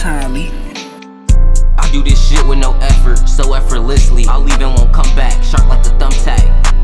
entirely. I do this shit with no effort, so effortlessly. I'll leave and won't come back, sharp like a thumbtack.